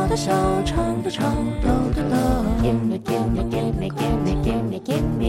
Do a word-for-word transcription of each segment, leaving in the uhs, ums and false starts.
的笑，唱的唱，逗的乐。Gimme gimme gimme gimme gimme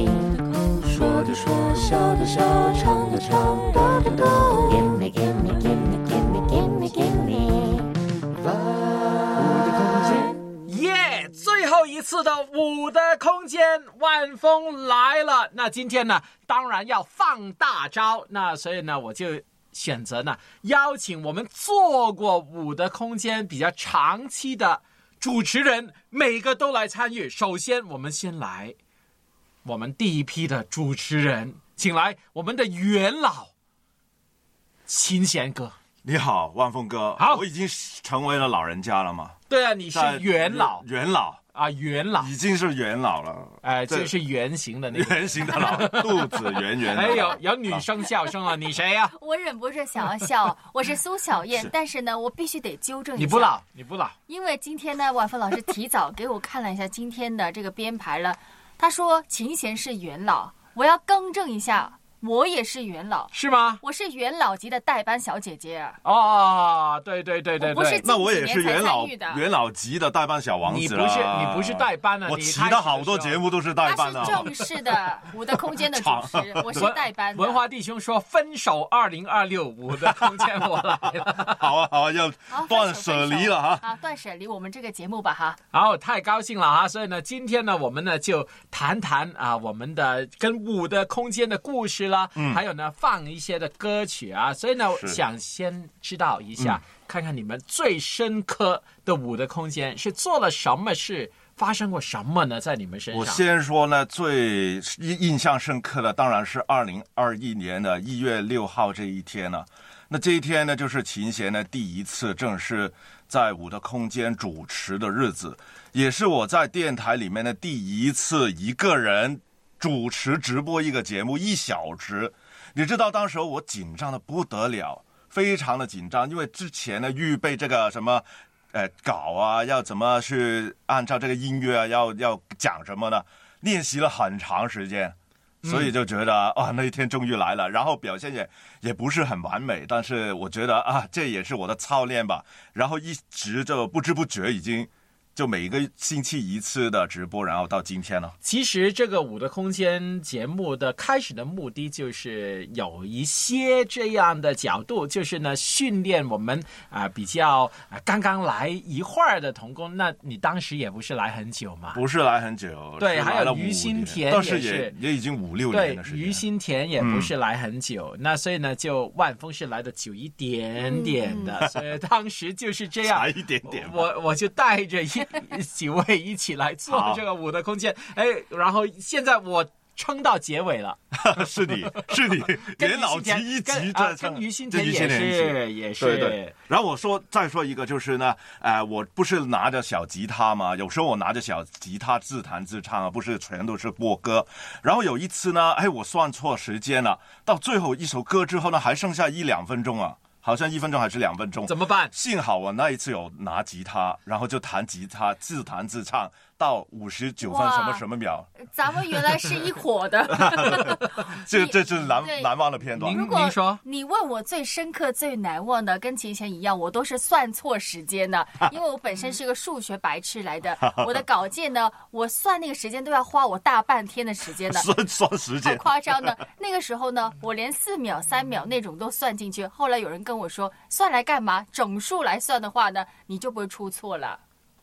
gimme， 说的说，笑的笑，唱的唱，逗的逗。Gimme gimme gimme gimme gimme gimme， 我的空间。 耶、yeah, 最后一次的我的空间，万峰来了。那今天呢，当然要放大招。那所以呢，我就选择呢，邀请我们做过我的空间比较长期的主持人，每个都来参与。首先，我们先来我们第一批的主持人，请来我们的元老秦贤哥。 你好，万峰哥。 好， 我已经成为了老人家了嘛？ 对啊，你是元老。 元老啊，元老已经是元老了。 哎、呃，这是圆形的那个圆形的老，肚子圆圆的。 哎，有有女生笑声了，你谁呀、啊？ 我忍不住想要笑，我是苏小燕，但是呢，我必须得纠正一下。 你不老，你不老， 因为今天呢，万峰老师提早给我看了一下今天的这个编排了，他说秦贤是元老，我要更正一下。我也是元老， 是吗？ 我是元老级的代班小姐姐。 哦，对对对对对， 我不是那我也是元老元老级的代班小王子。 你不是你不是代班啊？ 我其他好多节目都是代班的、啊。 他是正式的我的空间的主持，我是代班的。 文华弟兄说分手二零二六，我的空间我来了。 好啊好啊，要断舍离了哈。 好，断舍离我们这个节目吧哈。 好，太高兴了哈！所以呢，今天呢，我们呢就谈谈啊我们的跟我的空间的故事。嗯、还有呢，放一些的歌曲啊，所以呢，想先知道一下、嗯，看看你们最深刻的我的空间是做了什么事，发生过什么呢？在你们身上， 我先说呢，最印象深刻的当然是二零二一年的一月六号这一天了。那这一天呢，就是秦贤呢第一次正式在我的空间主持的日子，也是我在电台里面的第一次一个人主持直播一个节目一小时。你知道当时我紧张的不得了，非常的紧张，因为之前呢预备这个什么呃稿啊，要怎么去按照这个音乐啊，要要讲什么呢，练习了很长时间，所以就觉得啊、哦、那一天终于来了，然后表现也也不是很完美，但是我觉得啊这也是我的操练吧，然后一直就不知不觉已经就每个星期一次的直播，然后到今天了。 其实这个我的空间节目的开始的目的就是有一些这样的角度，就是呢训练我们啊、呃、比较啊、呃、刚刚来一会儿的童工。那你当时也不是来很久嘛？ 不是来很久， 对，还有于心田也是，但是也也已经五六年的时间。 对，于心田也不是来很久、嗯，那所以呢就万峰是来的久一点点的，嗯、所以当时就是这样， 才一点点。 我我就带着一。几位一起来做这个我的空间，哎，然后现在我撑到结尾了， 是你是你元老级一级在跟于心田也是也是。 对对。然后我说再说一个就是呢，呃，我不是拿着小吉他嘛，有时候我拿着小吉他自弹自唱啊，不是全都是播歌。然后有一次呢，哎，我算错时间了，到最后一首歌之后呢，还剩下一两分钟啊。好像一分钟还是两分钟， 怎么办？ 幸好我那一次有拿吉他，然后就弹吉他，自弹自唱到五十九分什么什么秒。 咱们原来是一伙的， 这这是难难忘的片段。 您您说， 你问我最深刻、最难忘的，跟秦贤一样，我都是算错时间的，因为我本身是个数学白痴来的，我的稿件呢，我算那个时间都要花我大半天的时间的， 算算时间， 太夸张了。那个时候呢，我连四秒、三秒那种都算进去。后来有人跟我说，算来干嘛？整数来算的话呢，你就不会出错了。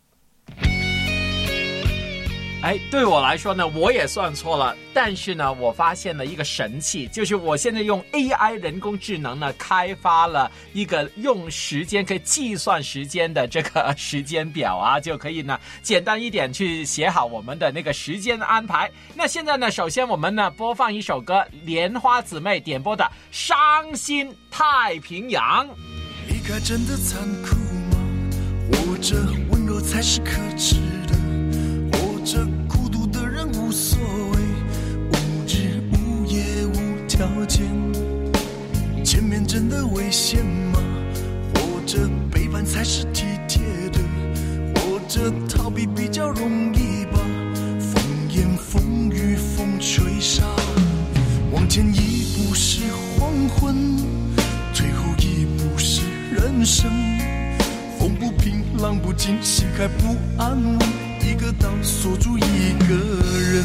哎，对我来说呢，我也算错了，但是呢，我发现了一个神器，就是我现在用 A I 人工智能呢，开发了一个用时间可以计算时间的这个时间表啊，就可以呢简单一点去写好我们的那个时间安排。那现在呢，首先我们呢播放一首歌，莲花姊妹点播的《伤心太平洋》。 离开真的残酷吗？或者温柔才是可耻的？或者孤独的人无所谓，无日无夜无条件？前面真的危险吗？或者背叛才是体贴的？或者逃避比较容易吧？风言风语风吹沙，往前一步是黄昏，退后一步是人生。风风不平浪不静，心还不安稳，一个岛锁住一个人。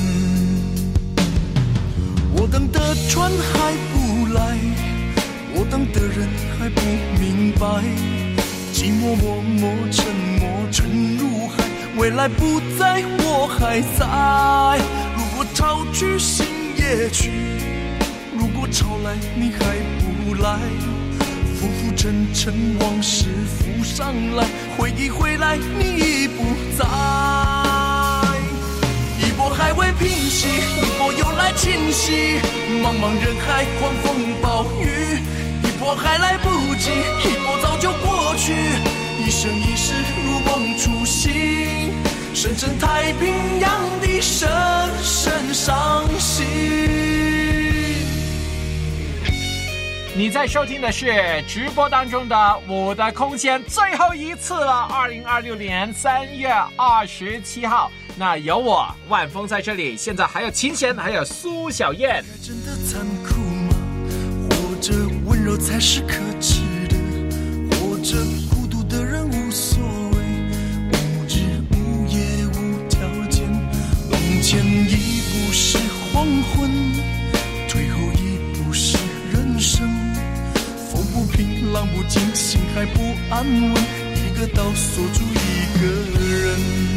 我等的船还不来，我等的人还不明白，寂寞默默沉默沉入海，未来不在我还在。如果潮去心也去，如果潮来你还不来，浮浮沉沉往事浮上来，回忆回来你已不在。一波还未平息，一波又来侵袭，茫茫人海狂风暴雨，一波还来不及，一波早就过去，一生一世如梦初醒，深深太平洋的深深伤心。 你在收听的是直播当中的《我的空间》最后一次了，二零二六年三月二十七号。那有我万峰在这里，现在还有秦贤，还有苏小燕。 真的残酷吗？活着温柔才是可耻的，活着孤独的人无所谓，无日无夜无条件，往前一步是黄昏，退后一步是人生。风不平浪不静，心还不安稳，一个岛锁住一个人。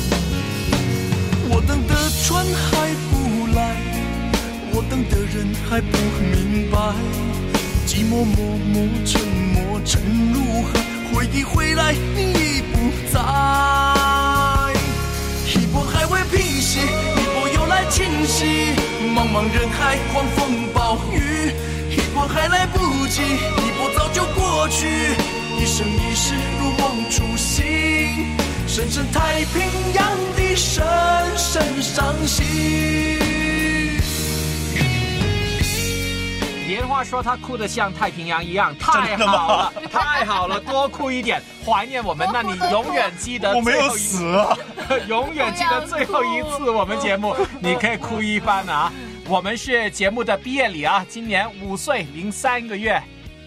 我等的船还不来，我等的人还不明白，寂寞默默沉默沉入海，回忆回来你已不在。一波还未平息，一波又来侵袭，茫茫人海狂风暴雨，一波还来不及，一波早就过去，一生一世如梦初醒，深深太平洋的深深伤心。 莲花说她哭得像太平洋一样，太好了，太好了，多哭一点，怀念我们。那你永远记得我没有死啊， 永远记得最后一次我们节目，你可以哭一番啊。我们是节目的毕业礼啊，今年五岁零三个月。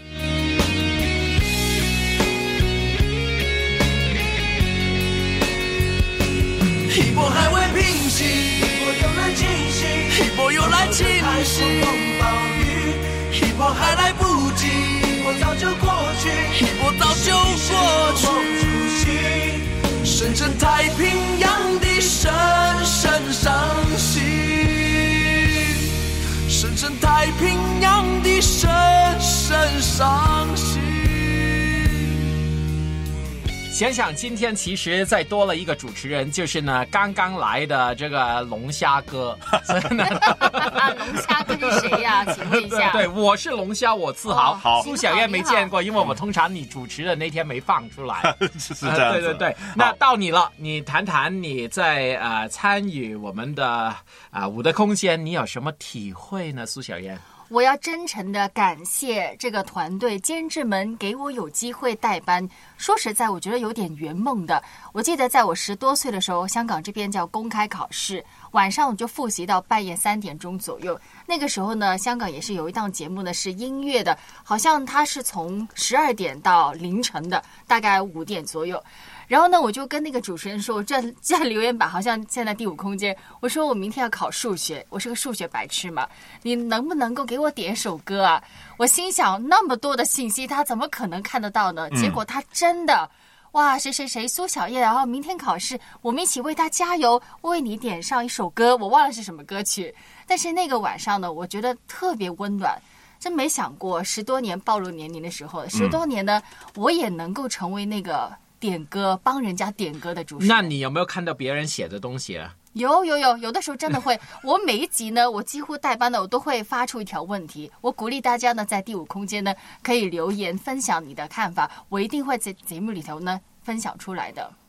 一波还未平息，一波又来侵袭，一波又来侵袭，一波还来不及，一波早就过去，一波早就过去，深深太平洋的深深伤心，深深太平洋的深深伤心。 想想今天其实再多了一个主持人，就是呢刚刚来的这个龙虾哥。 龙虾哥是谁呀、啊？请问一下。 对，我是龙虾，我自豪。 好， 苏小燕没见过，因为我通常你主持的那天没放出来。 是这样子、呃。 对对对，那到你了，你谈谈你在呃参与我们的啊、呃、我的空间，你有什么体会呢？苏小燕。 我要真诚的感谢这个团队监制们给我有机会代班。说实在，我觉得有点圆梦的。我记得在我十多岁的时候，香港这边叫公开考试，晚上我就复习到半夜三点钟左右。那个时候呢，香港也是有一档节目呢是音乐的，好像它是从十二点到凌晨的，大概五点左右。然后呢，我就跟那个主持人说，我这在留言板好像现在第五空间，我说我明天要考数学，我是个数学白痴嘛，你能不能够给我点首歌啊？我心想那么多的信息，他怎么可能看得到呢？结果他真的，哇，谁谁谁苏小燕，然后明天考试，我们一起为他加油，为你点上一首歌，我忘了是什么歌曲，但是那个晚上呢，我觉得特别温暖。真没想过十多年暴露年龄的时候，十多年呢，我也能够成为那个点歌帮人家点歌的主持人。 那你有没有看到别人写的东西啊？ 有有有，有的时候真的会。我每一集呢，我几乎代班的，我都会发出一条问题。我鼓励大家呢，在第五空间呢，可以留言分享你的看法，我一定会在节目里头呢分享出来的。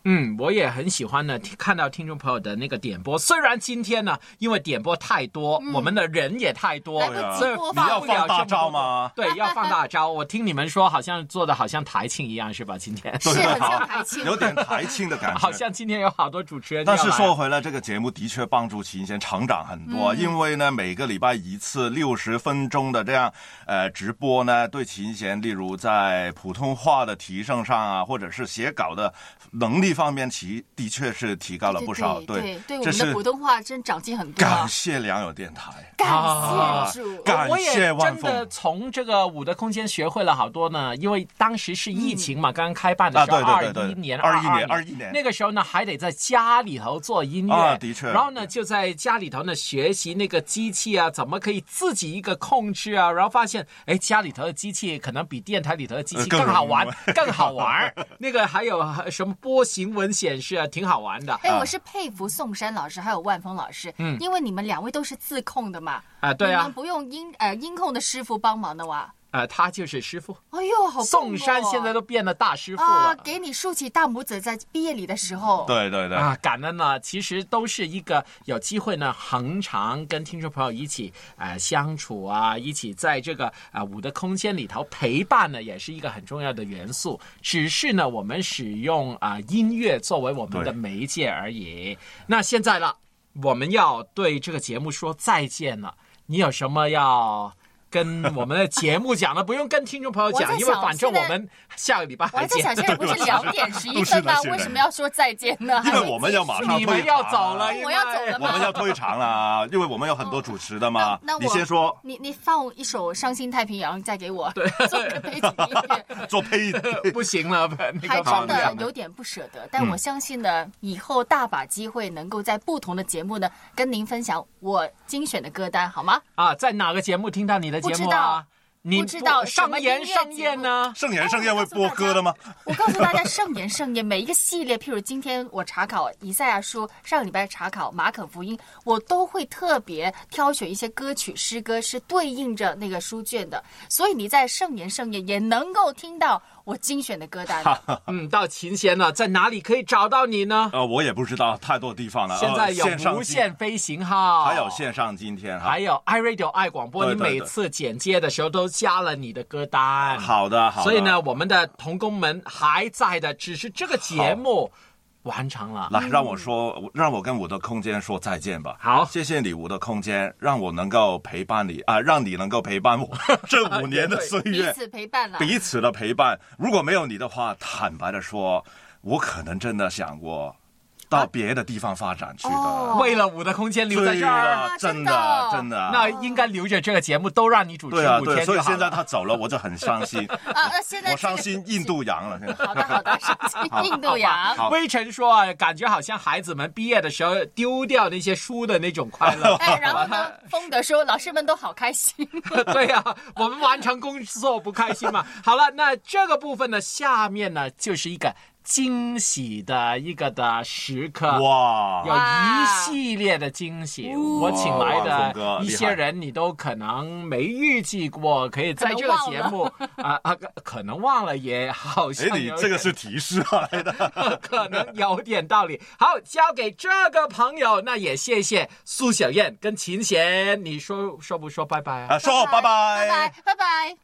嗯，我也很喜欢呢，看到听众朋友的那个点播。虽然今天呢，因为点播太多，嗯、我们的人也太多， 所以你要放大招吗？ 对，要放大招。我听你们说，好像做的好像台庆一样，是吧？今天是很像台庆， 有点台庆的感觉。 好像今天有好多主持人。 但是说回来，这个节目的确帮助秦贤成长很多，嗯、因为呢，每个礼拜一次六十分钟的这样呃直播呢，对秦贤，例如在普通话的提升上啊，或者是写稿的能力方面，其的确是提高了不少。 对对 对, 对, 对，我们的普通话真长进很多。 感谢良友电台， 感谢主， 感谢万丰。 我也真的从这个五的空间学会了好多呢，因为当时是疫情嘛，嗯、刚刚开办的时候，二一年、 二一年、 二一年， 那个时候呢，还得在家里头做音乐， 啊、的确。 然后呢，就在家里头呢学习那个机器啊，怎么可以自己一个控制啊，然后发现，哎，家里头的机器可能比电台里头的机器更好玩，呃、更, 更好玩。那个还有什么波形文显示啊，挺好玩的。 哎，我是佩服宋山老师还有万峰老师，嗯，因为你们两位都是自控的嘛， 啊，对啊， 你们不用音呃音控的师傅帮忙的哇。 呃，他就是师傅。 哎呦，好棒哦！ 宋山现在都变得大师傅了， 啊，给你竖起大拇指，在毕业礼的时候。 对对对啊，感恩呢，其实都是一个有机会呢，恒常跟听众朋友一起呃相处啊，一起在这个啊、呃、五的空间里头陪伴呢，也是一个很重要的元素。只是呢，我们使用啊、呃、音乐作为我们的媒介而已。那现在了，我们要对这个节目说再见了。你有什么要跟我们的节目讲的？不用跟听众朋友讲，因为反正我们下个礼拜还见。 我在想，现在不是两点十一分吗？为什么要说再见呢？ 因为我们要马上退场， 你们要走了， 我要走了吗？ 我们要退场了，因为我们有很多主持的嘛。 那你先说， 你你放一首《伤心太平洋》再给我， 对， 做个背景音乐， 做配不行了， 还真的有点不舍得。但我相信呢，以后大把机会能够在不同的节目呢跟您分享我精选的歌单，好吗？ 啊，在哪个节目听到你的节目啊？ 不知道。 你不知道盛言盛宴呢？ 盛言盛宴会播歌的吗？ 我告诉大家，盛言盛宴每一个系列，譬如今天我查考以赛亚书，上个礼拜查考马可福音，我都会特别挑选一些歌曲诗歌是对应着那个书卷的，所以你在盛言盛宴也能够听到我精选的歌单。 嗯，到琴弦了，在哪里可以找到你呢？ 呃，我也不知道，太多地方了。 现在有无线飞行号， 还有线上今天， 还有 iRadio 爱广播，你每次剪接的时候都加了你的歌单。 好的，好的。 所以呢，我们的同工们还在的，只是这个节目完成了。 来，让我说，让我跟我的空间说再见吧。 好， 谢谢你，我的空间，让我能够陪伴你啊，让你能够陪伴我这五年的岁月， 彼此陪伴了， 彼此的陪伴。如果没有你的话，坦白的说，我可能真的想过到别的地方发展去的。 哦、 为了五的空间留在这儿， 真的真的。 那应该留着这个节目，都让你主持五天就好了。 对啊，对，所以现在他走了，我就很伤心。 啊，那现在、 我伤心印度洋了。 好的好的，伤心印度洋。 微尘说啊，感觉好像孩子们毕业的时候丢掉那些书的那种快乐。 哎，然后呢，风德说老师们都好开心。 对呀、啊，我们完成工作不开心嘛。好了，那这个部分呢，下面呢就是一个惊喜的一个的时刻。 哇， 有一系列的惊喜，我请来的一些人你都可能没预计过可以在这个节目啊啊，可能忘了也好像有点。 哎，你这个是提示来的， 可能有点道理。好，交给这个朋友，那也谢谢苏小燕跟秦贤，你说说不说拜拜啊？ 啊，说拜拜， 拜拜，拜拜。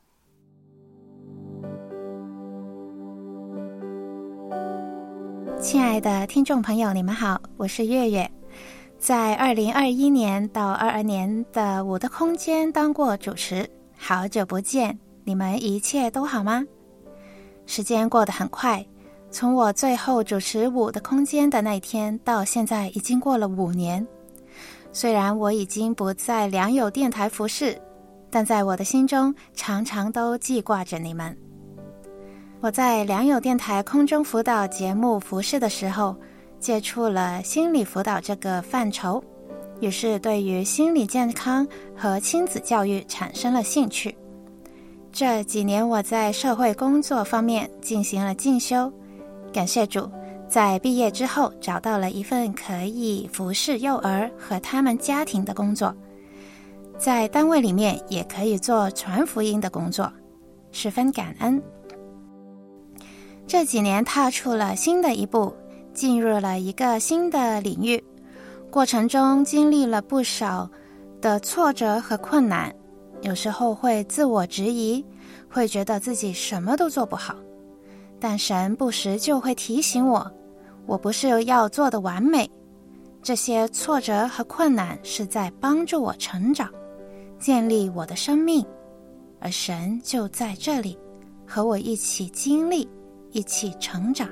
亲爱的听众朋友，你们好，我是月月。在二零二一年到二二年的我的空间当过主持，好久不见，你们一切都好吗？时间过得很快，从我最后主持我的空间的那一天到现在已经过了五年。虽然我已经不在良友电台服侍，但在我的心中常常都记挂着你们。我在良友电台空中辅导节目服侍的时候，接触了心理辅导这个范畴，于是对于心理健康和亲子教育产生了兴趣。这几年我在社会工作方面进行了进修，感谢主，在毕业之后找到了一份可以服侍幼儿和他们家庭的工作，在单位里面也可以做传福音的工作，十分感恩。这几年踏出了新的一步， 进入了一个新的领域，过程中经历了不少的挫折和困难，有时候会自我质疑，会觉得自己什么都做不好。但神不时就会提醒我，我不是要做的完美，这些挫折和困难是在帮助我成长，建立我的生命，而神就在这里和我一起经历，一起成长。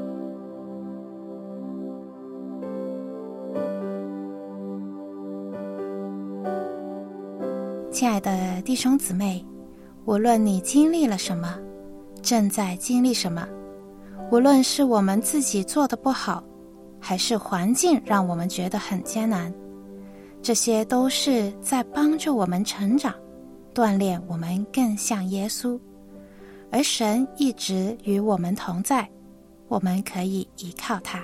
亲爱的弟兄姊妹，无论你经历了什么，正在经历什么，无论是我们自己做的不好，还是环境让我们觉得很艰难，这些都是在帮助我们成长，锻炼我们更像耶稣。而神一直与我们同在，我们可以依靠他。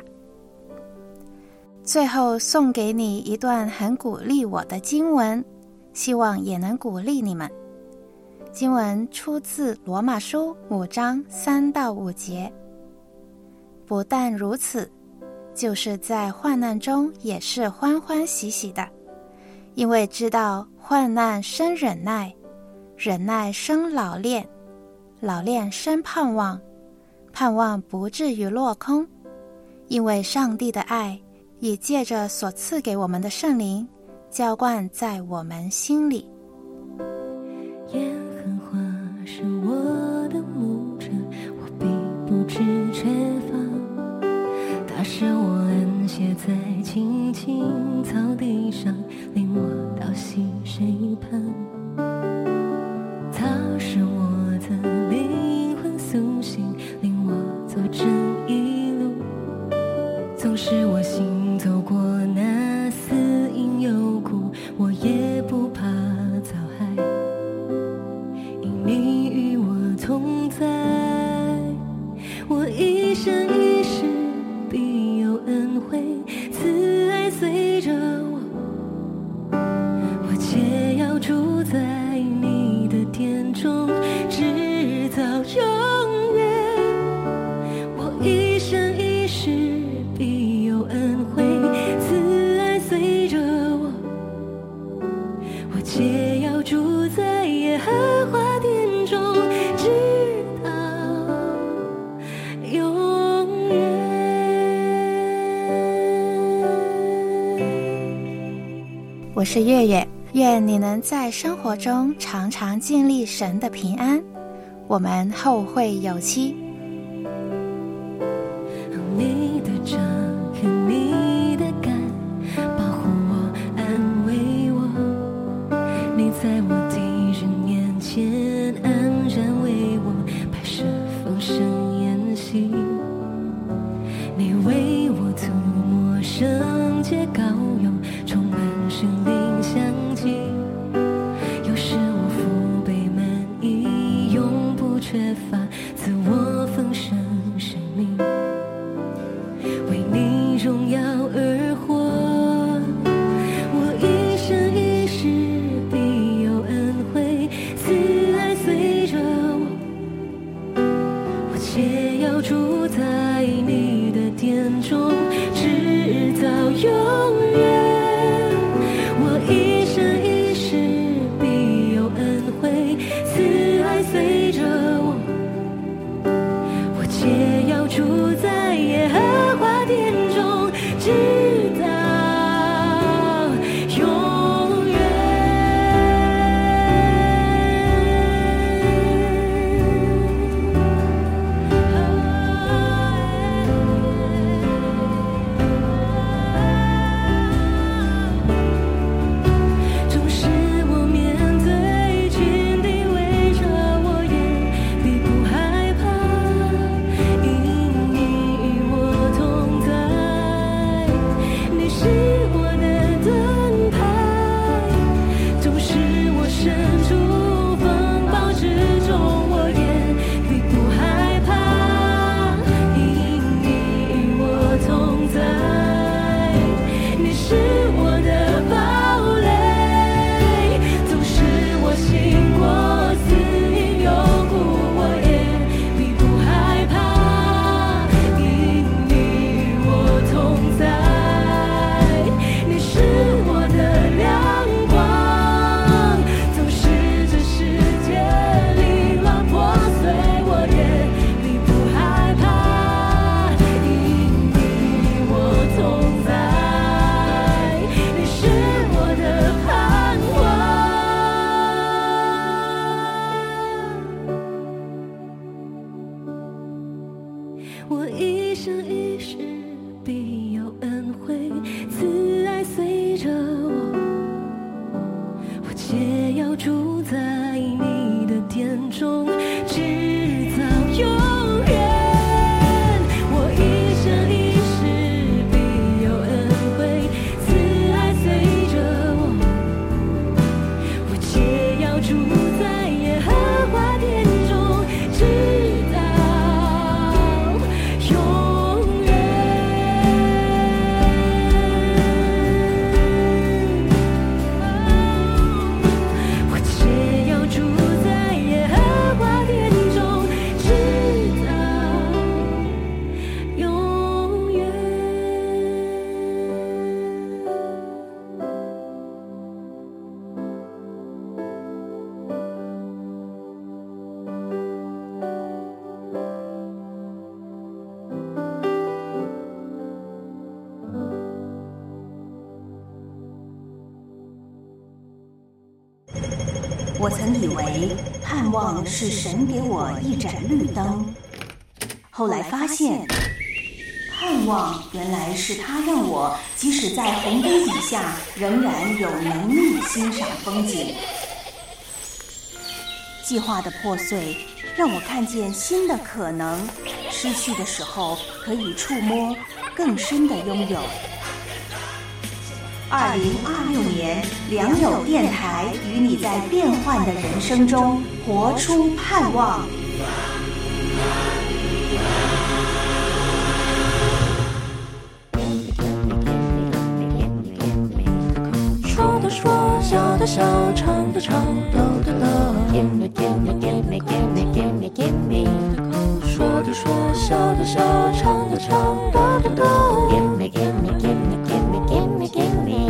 最后送给你一段很鼓励我的经文，希望也能鼓励你们。经文出自罗马书五章三到五节。不但如此，就是在患难中也是欢欢喜喜的，因为知道患难生忍耐，忍耐生老练，老练生盼望，盼望不至于落空。因为上帝的爱已借着所赐给我们的圣灵浇灌在我们心里。 耶和华是我的牧者，我必不致缺乏。他使我安歇在青青草地上，领我到溪水畔。他使我的灵魂苏醒，领我走正义路。纵使我行走过那死荫幽谷，我也不怕遭害，因你与我同在。我一生一世必有恩惠，慈爱随着我，我且要住在你的殿中，直到永远。我一生一世必有恩惠，慈爱随着我，我且要住在耶和华殿中，直到永远。 我是月月，愿你能在生活中常常经历神的平安。我们后会有期。 你的杖和你的竿保护我，安慰我。你在我敌人面前安然为我摆设丰盛筵席。你为我涂抹圣洁膏油，充满生灵香气。有时我腹背满溢，永不缺乏，赐我丰盛生命。为你荣耀而活，我一生一世必有恩惠，慈爱随着我，我且要住在你的殿中，直到永远。我一生一世必有恩惠，慈爱随着我，我且要住在耶和华殿中，直到永远。纵使我面对军敌围着我，也必不害怕，因你我一生一世必有恩惠，慈爱随着我，我且要住在你的殿中，直到永远。我一生一世必有恩惠，慈爱随着我，我且要住在耶和华殿中，直到永远。我且要住在耶和华殿中，直到永远。 我曾以为盼望是神给我一盏绿灯，后来发现，盼望原来是他让我即使在红灯底下，仍然有能力欣赏风景。计划的破碎，让我看见新的可能，失去的时候可以触摸，更深的拥有。二零二六年，良友电台与你在变幻的人生中活出盼望。 说的说，笑的笑，唱的唱，抖的抖。Give me, give me, give me, give me, give me, give me。说的说，笑的笑，唱的唱，抖的抖。Give me, give me, give me, give me, give me, give me。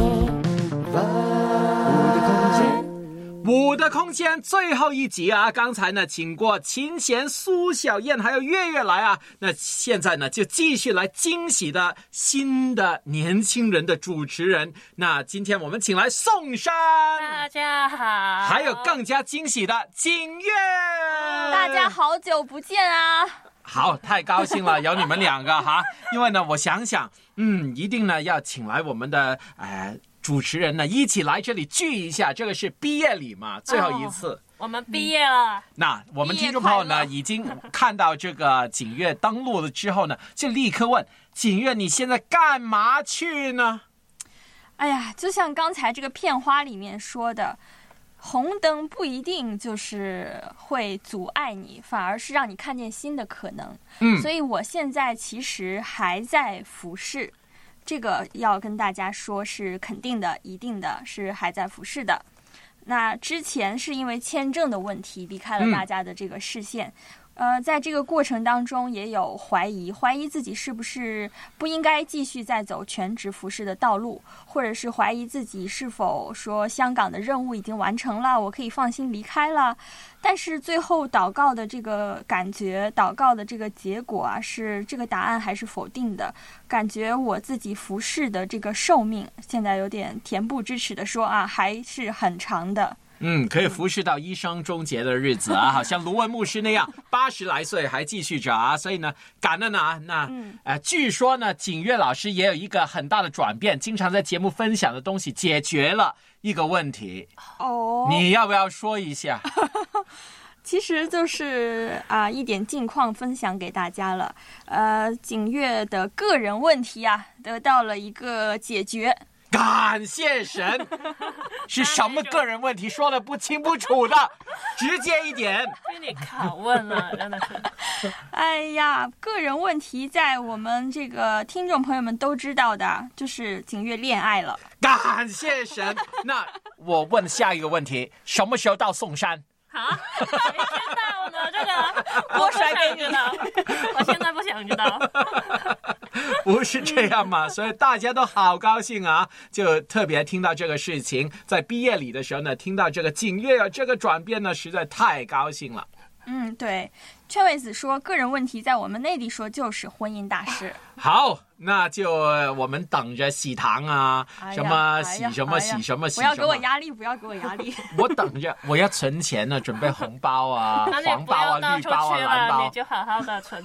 五的空间最后一集啊，刚才呢请过秦弦、苏小燕还有月月来啊，那现在呢就继续来惊喜的新的年轻人的主持人。那今天我们请来宋珊， 大家好， 还有更加惊喜的景月， 大家好久不见啊！ 好，太高兴了，有你们两个哈。因为呢，我想想，嗯，一定呢要请来我们的呃。主持人呢，一起来这里聚一下，这个是毕业礼嘛，最后一次。 哦，我们毕业了。 嗯、那我们听众朋友呢，已经看到这个景月登陆了之后呢，就立刻问景月，你现在干嘛去呢？ 哎呀，就像刚才这个片花里面说的，红灯不一定就是会阻碍你，反而是让你看见新的可能。嗯，所以我现在其实还在服侍。这个要跟大家说是肯定的，一定的是还在服侍的。那之前是因为签证的问题离开了大家的这个视线，嗯、呃，在这个过程当中也有怀疑，怀疑自己是不是不应该继续再走全职服侍的道路，或者是怀疑自己是否说香港的任务已经完成了，我可以放心离开了。但是最后祷告的这个感觉，祷告的这个结果啊，是这个答案还是否定的。感觉我自己服侍的这个寿命，现在有点恬不知耻的说啊，还是很长的。 嗯，可以服侍到一生终结的日子啊，好像卢文牧师那样，八十来岁还继续着啊，所以呢，感恩啊。那、嗯、呃，据说呢，景月老师也有一个很大的转变，经常在节目分享的东西解决了一个问题。哦，你要不要说一下？ 其实就是啊、呃，一点近况分享给大家了。呃，景月的个人问题啊，得到了一个解决。 感谢神，是什么个人问题说的不清不楚的，直接一点。 被你拷问了，真的是。 哎呀，个人问题在我们这个听众朋友们都知道的，就是景月恋爱了。 感谢神。那我问下一个问题，什么时候到宋山？ 啊，谁先到呢？这个我甩给你了，我现在不想知道。 不是这样嘛？所以大家都好高兴啊，就特别听到这个事情，在毕业礼的时候呢，听到这个景月有这个转变呢，实在太高兴了。 嗯，对，圈位子说个人问题在我们内地说就是婚姻大事。 好，那就我们等着喜糖啊，哎、什么喜什么喜什么喜什么， 不要给我压力，不要给我压力。 我等着，我要存钱呢，准备红包啊、黄包啊、绿包啊、蓝包。 你就好好的存钱。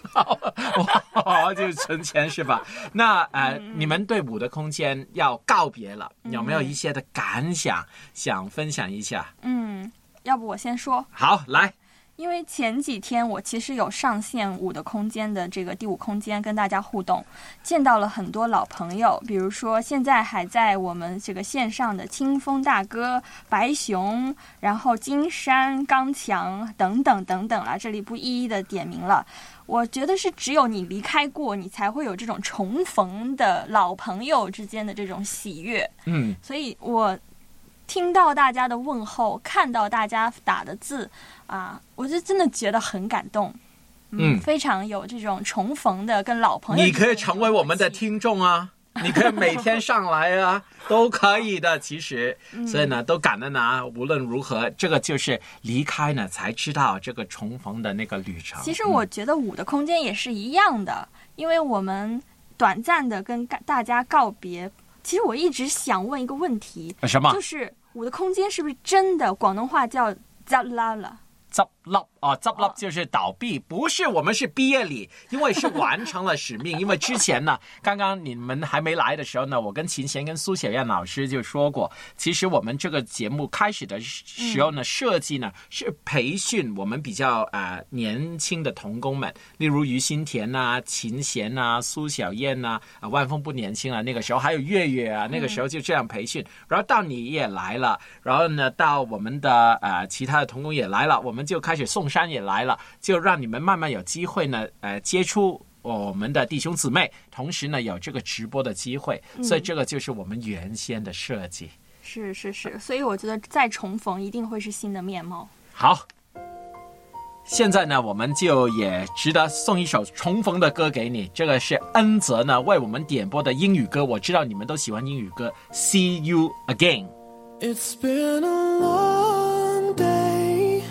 哦，就存钱是吧？那呃，嗯、你们对五的空间要告别了，有没有一些的感想、嗯、想分享一下？ 嗯，要不我先说。 好，来。 因为前几天我其实有上线五的空间的这个第五空间跟大家互动，见到了很多老朋友，比如说现在还在我们这个线上的清风大哥、白熊，然后金山、刚强等等等等啦，这里不一一的点名了。我觉得是只有你离开过，你才会有这种重逢的老朋友之间的这种喜悦。 嗯， 所以我听到大家的问候，看到大家打的字啊，我就真的觉得很感动。嗯，嗯非常有这种重逢的跟老朋友。 你可以成为我们的听众啊，你可以每天上来啊，都可以的。其实，所以呢，都感恩啊。无论如何，这个就是离开呢，才知道这个重逢的那个旅程。 其实我觉得五的空间也是一样的，嗯、因为我们短暂的跟大家告别。其实我一直想问一个问题， 什么？ 就是五的空间是不是真的广东话叫執笠了？ 執笠啊，執笠就是倒闭，不是我们是毕业礼，因为是完成了使命。因为之前呢，刚刚你们还没来的时候呢，我跟秦贤跟苏小燕老师就说过，其实我们这个节目开始的时候呢，嗯、设计呢是培训我们比较呃年轻的童工们，例如于新田啊、秦贤啊、苏小燕啊，啊万峰不年轻了，那个时候还有月月啊，那个时候就这样培训。嗯、然后到你也来了，然后呢到我们的呃其他的童工也来了，我们就开始宋山也来了，就让你们慢慢有机会呢，呃，接触我们的弟兄姊妹，同时呢有这个直播的机会，嗯、所以这个就是我们原先的设计。 是是是，所以我觉得再重逢一定会是新的面貌。 好，现在呢，我们就也值得送一首重逢的歌给你，这个是恩泽呢为我们点播的英语歌，我知道你们都喜欢英语歌。See you again。It's been a long day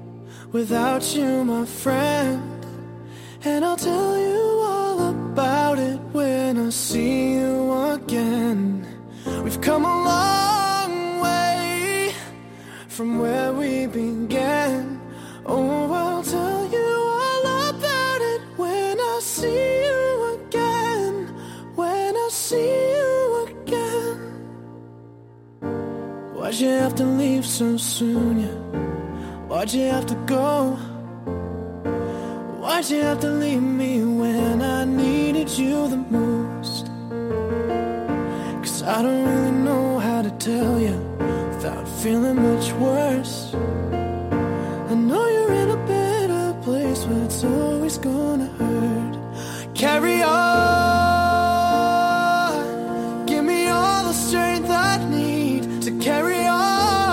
without you, my friend, and I'll tell you all about it when I see you again. We've come a long way from where we began. Oh, I'll tell you all about it when I see you again, when I see you again. Why'd you have to leave so soon, yeah? Why'd you have to go? Why'd you have to leave me when I needed you the most? Cause I don't really know how to tell you without feeling much worse. I know you're in a better place, but it's always gonna hurt. Carry on, give me all the strength I need to carry on.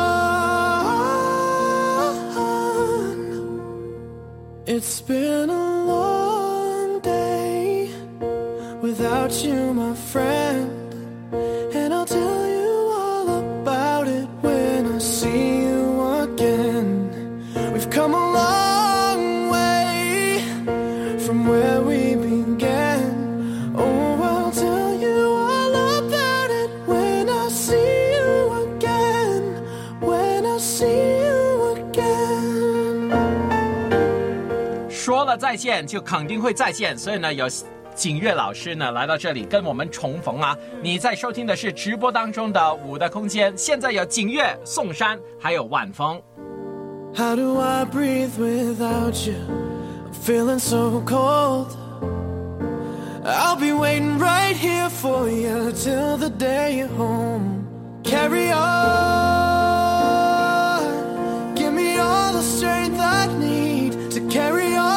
It's been a long day without you, my friend, and I'll tell you all about it when I see you again. We've come a long way from where we began. Oh, I'll tell you all about it when I see you again, when I see you again. 说了再见就肯定会再见，所以呢有景岳老师呢来到这里跟我们重逢啊。你在收听的是直播当中的五的空间，现在有景岳、宋山还有晚风。 How do I breathe without you? I'm feeling so cold. I'll be waiting right here for you till the day you're home. Carry on, give me all the strength I need to carry on.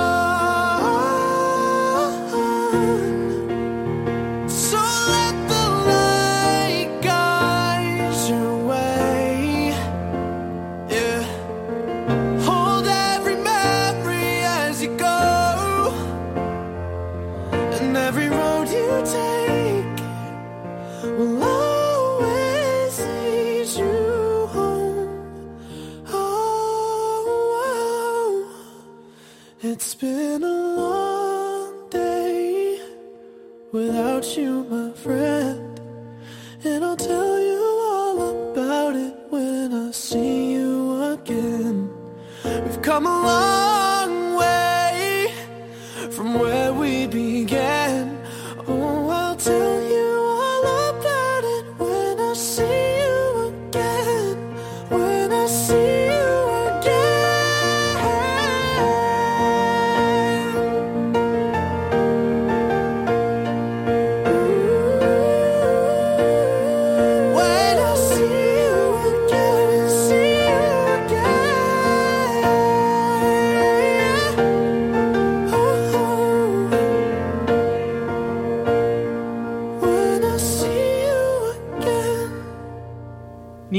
So let the light guide your way. Yeah. Hold every memory as you go, and every road you take will always lead you home. Oh, oh. It's been a long day without you, my friend, and I'll tell you all about it when I see you again. We've come a long way from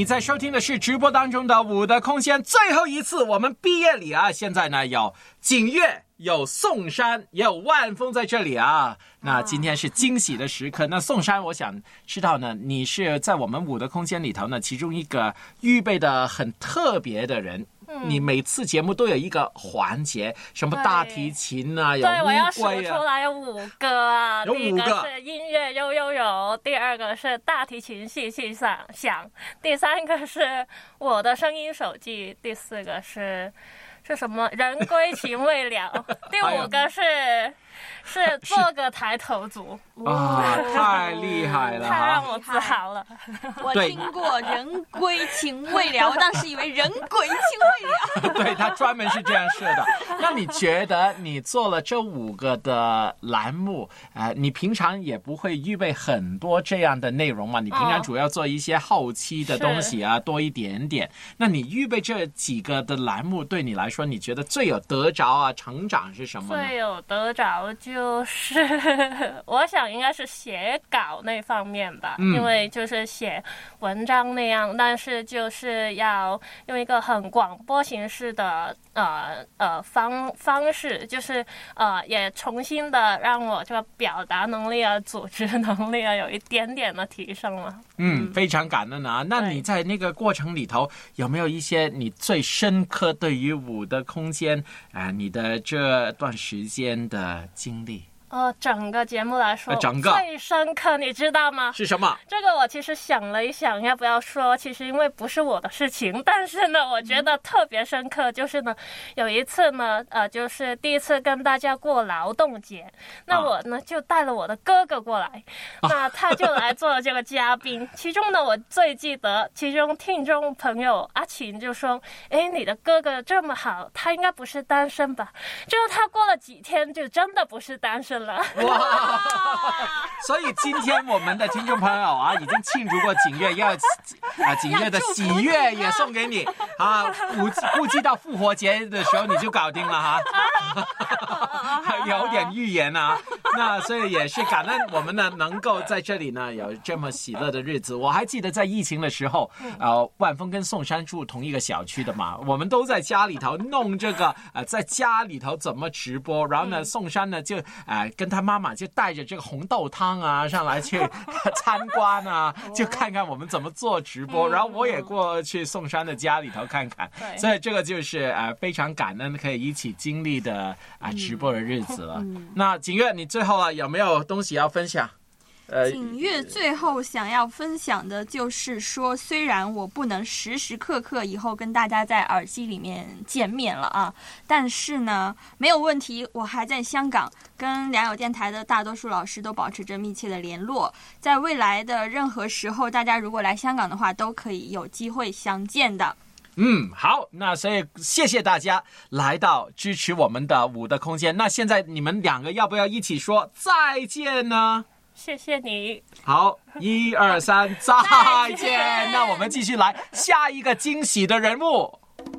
在收听的是直播当中的舞的空间最后一次我们毕业礼啊，现在呢有景岳，有宋山，也有万峰在这里啊。那今天是惊喜的时刻。那宋山，我想知道呢，你是在我们舞的空间里头呢，其中一个预备的很特别的人。嗯、你每次节目都有一个环节，什么大提琴啊，有乌龟啊。 对，我要数出来有五个啊。 有五个。 第一个是音乐悠悠悠，第二个是大提琴细细响响，第三个是我的声音手记，第四个是。是什么？人归情未了。第五个是是做个抬头族。 啊，太厉害了， 太让我自豪了。 我听过人归情未了，我当时以为人鬼情未了。 对，他专门是这样设的。那你觉得你做了这五个的栏目，呃，你平常也不会预备很多这样的内容吗？你平常主要做一些后期的东西啊，多一点点。那你预备这几个的栏目，对你来说，你觉得最有得着啊，成长是什么呢？ 最有得着就是我想应该是写稿那方面吧、嗯、因为就是写文章那样，但是就是要用一个很广播形式的呃呃方方式，就是呃也重新的让我这个表达能力啊、组织能力啊有一点点的提升了。 嗯，非常感恩啊。那你在那个过程里头有没有一些你最深刻对于舞的空间啊、呃，你的这段时间的经历？ 呃，整个节目来说， 呃、整个最深刻，你知道吗？ 是什么？ 这个我其实想了一想，要不要说？其实因为不是我的事情，但是呢，我觉得特别深刻，就是呢，有一次呢，呃，就是第一次跟大家过劳动节，那我呢、啊、就带了我的哥哥过来，啊、那他就来做这个嘉宾。其中呢，我最记得，其中听众朋友阿琴就说：“哎，你的哥哥这么好，他应该不是单身吧？”结果他过了几天，就真的不是单身。 哇！所以今天我们的听众朋友啊，已经庆祝过景岳，要啊景岳的喜悦也送给你啊，估估计到复活节的时候你就搞定了哈，有点预言啊。那所以也是感恩我们呢能够在这里呢有这么喜乐的日子。我还记得在疫情的时候，呃，万峰跟宋山住同一个小区的嘛，我们都在家里头弄这个呃，在家里头怎么直播，然后呢，宋山呢就啊。呃跟他妈妈就带着这个红豆汤啊上来去参观啊，就看看我们怎么做直播，然后我也过去宋山的家里头看看，所以这个就是呃非常感恩可以一起经历的啊、呃、直播的日子了。那景岳，你最后啊有没有东西要分享？ 呃，景岳最后想要分享的就是说，虽然我不能时时刻刻以后跟大家在耳机里面见面了啊，但是呢，没有问题，我还在香港跟良友电台的大多数老师都保持着密切的联络，在未来的任何时候，大家如果来香港的话，都可以有机会相见的。 嗯，好，那所以谢谢大家来到支持我们的舞的空间。那现在你们两个要不要一起说再见呢？ 谢谢你。 好，一二三，再见。那我们继续来下一个惊喜的人物。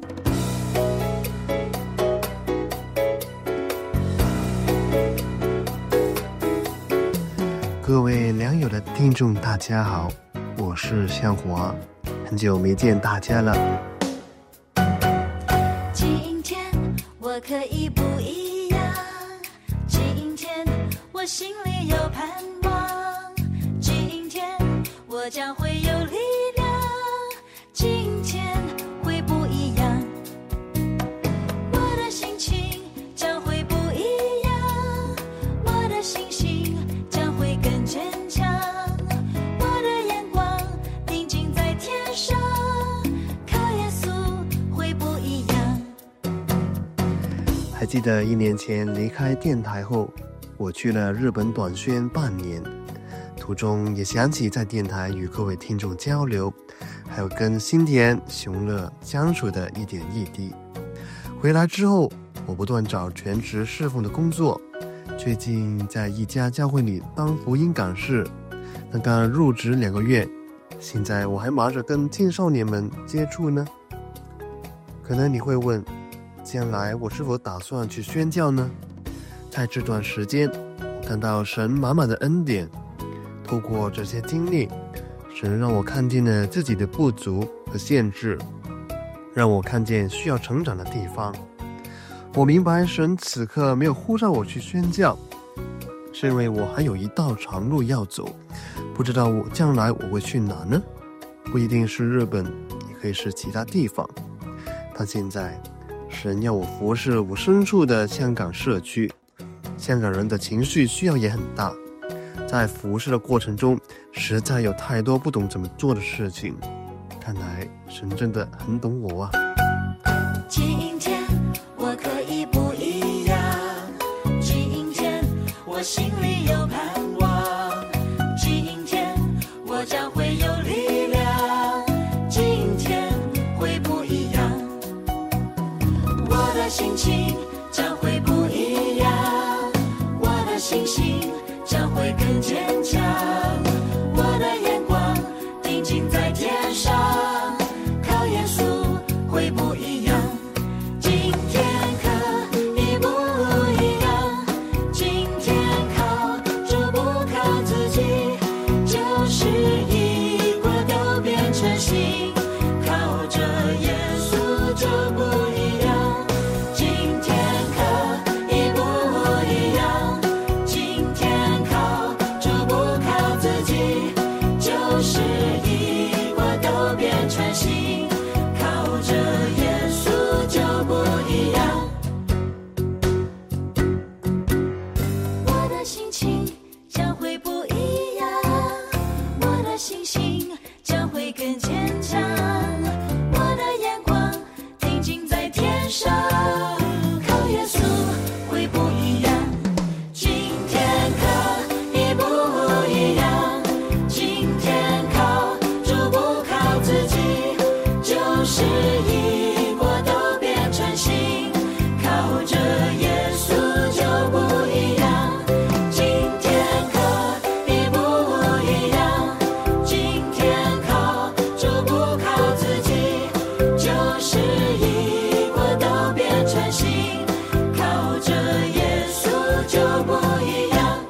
各位良友的听众，大家好，我是向华，很久没见大家了。 今天我可以不一样，今天我心里有盼望，今天我将会有力量，今天会不一样，我的心情将会不一样，我的信心将会更坚强，我的眼光定睛在天上，靠耶稣会不一样。 还记得一年前离开电台后，我去了日本短宣半年，途中也想起在电台与各位听众交流，还有跟新田、熊乐相处的一点一滴。回来之后，我不断找全职侍奉的工作，最近在一家教会里当福音讲师，那刚入职两个月，现在我还忙着跟青少年们接触呢。可能你会问，将来我是否打算去宣教呢？在这段时间，看到神满满的恩典，透过这些经历， 神让我看见了自己的不足和限制，让我看见需要成长的地方。我明白神此刻没有呼召我去宣教，是因为我还有一道长路要走，不知道我将来我会去哪呢？不一定是日本，也可以是其他地方。但现在神要我服侍我身处的香港社区，香港人的情绪需要也很大，在服侍的过程中实在有太多不懂怎么做的事情，看来神真的很懂我啊。 今天我可以不一样，今天我心里有盼望，今天我将会有力量，今天会不一样，我的心情将会不一样，我的信心将会更坚强，我的眼光定睛在天上，靠耶稣会不一样，今天可以不一样，今天靠主不靠自己，就是一过都变成新，靠着耶稣就不一样，今天可以不一样，今天靠主不靠自己，就是一过都变成新，靠着耶稣就不一样，我的心情将会不一样，我的信心将会更坚强，我的眼光定睛在天上，靠耶稣会不一样，今天可以不一样，今天靠主不靠自己，就是一过都变成新，靠着耶稣就不一样，今天可以不一样，今天靠主不靠自己，就是一过都变成新，靠着耶稣就不一样，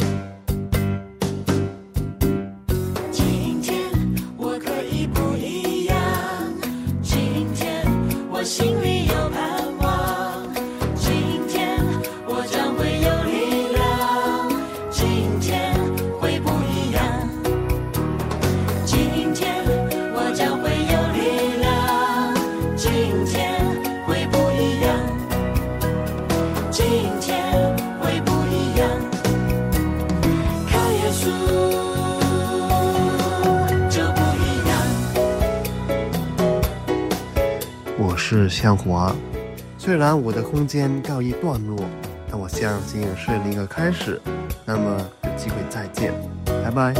今天我可以不一样，今天我心里有盼望，今天我将会有力量，今天会不一样，今天我将会有力量，今天会不一样，今天会不一样，靠耶稣就不一样。 我是向华，虽然我的空间告一段落，但我相信是另一个开始。那么有机会再见，拜拜。